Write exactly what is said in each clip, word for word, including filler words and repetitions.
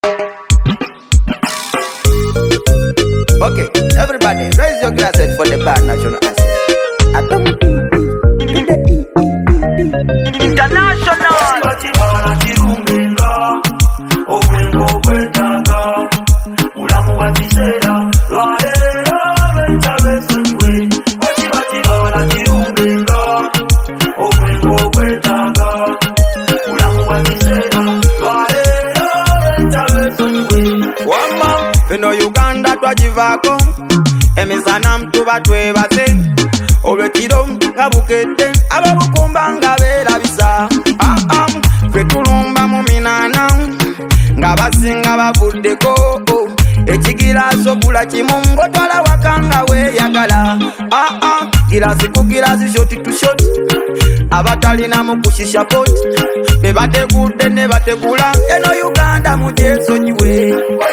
Okay, everybody, raise your glasses for the bad national anthem. International. Fino Uganda twagivako emisana mtuba twebase olwekiro nga bukete ababukumba nga beerabisa ffe tulumba mu minaana nga basinga bavuddeko ekigiraasi ogula kimu ng'otwala waka nga weeyagala girasi ku girasi shoti tu shoti abatalinamu kushisha poti be bategudde ne bategula eno Uganda mugyesonyiwe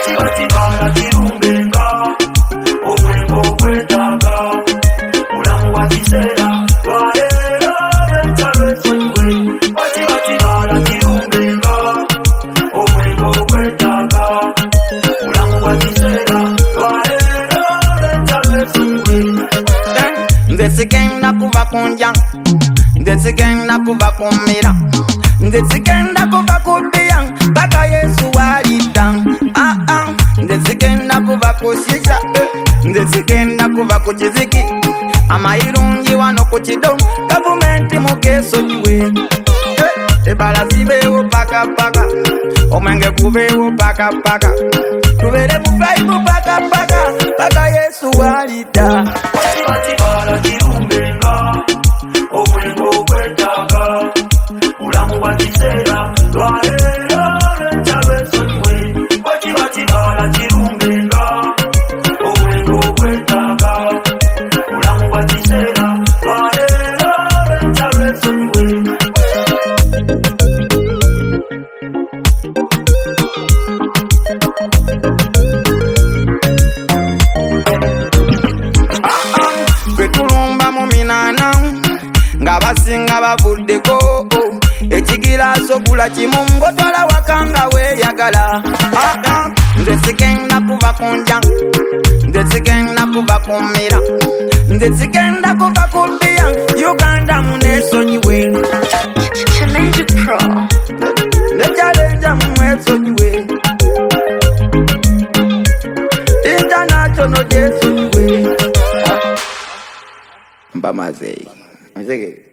nze sigenda kuva kunja nze sigenda kuva kumira nze sigenda kuva kudiya paka Yesu walidda nze sigenda kuva kushisha nze sigenda kuva ku kiziki amayirungi wano ku kido gavumenti mugesonyiwe ebala zibeewo paka paka omwenge gubeewo paka paka tubere mu vaibu paka paka paka Yesu walidda nga basinga bavuddeko ekigiraasi ogula kimu ng'otwala waka nga weeyagala nze sigenda kuva kunja nze sigenda kuva kumira nze sigenda kuva kudiya Uganda muneesonyiwe Challenge Pro ne challenge mumwesonyiwe international gyesonyiwe mbamazeyi Is it?